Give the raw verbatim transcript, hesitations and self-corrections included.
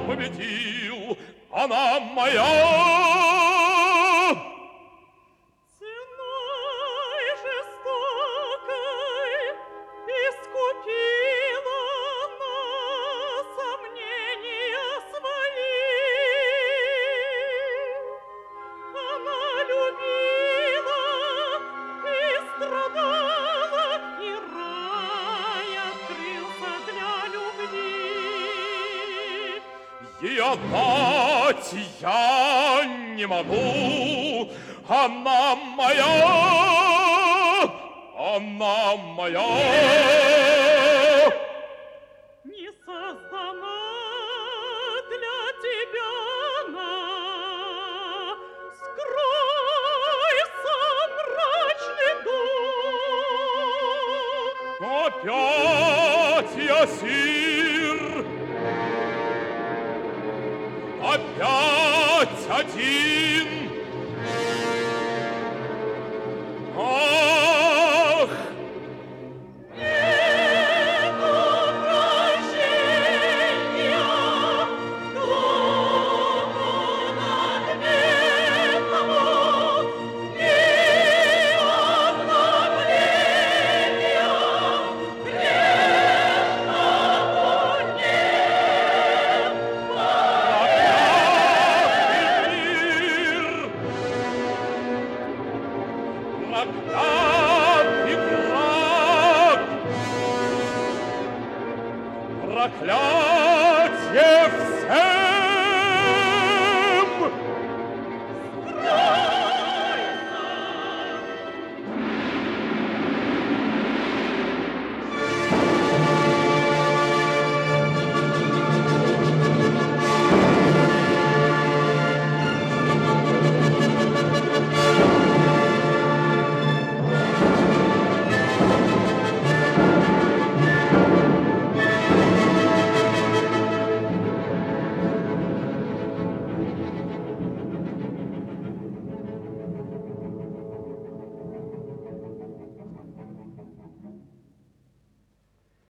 победил, она моя. Ценой жестокой искупила она сомнения свои. Она любила и страдала, и рай открылся для любви. Ей отдать я не могу, она моя, она моя. Не создана для тебя она. Скройся, мрачный дух. Опять я сир, опять один. Ах! Нету прощения духу надменному, ни обновления грешному нет. Проклятый враг! Проклятие всех!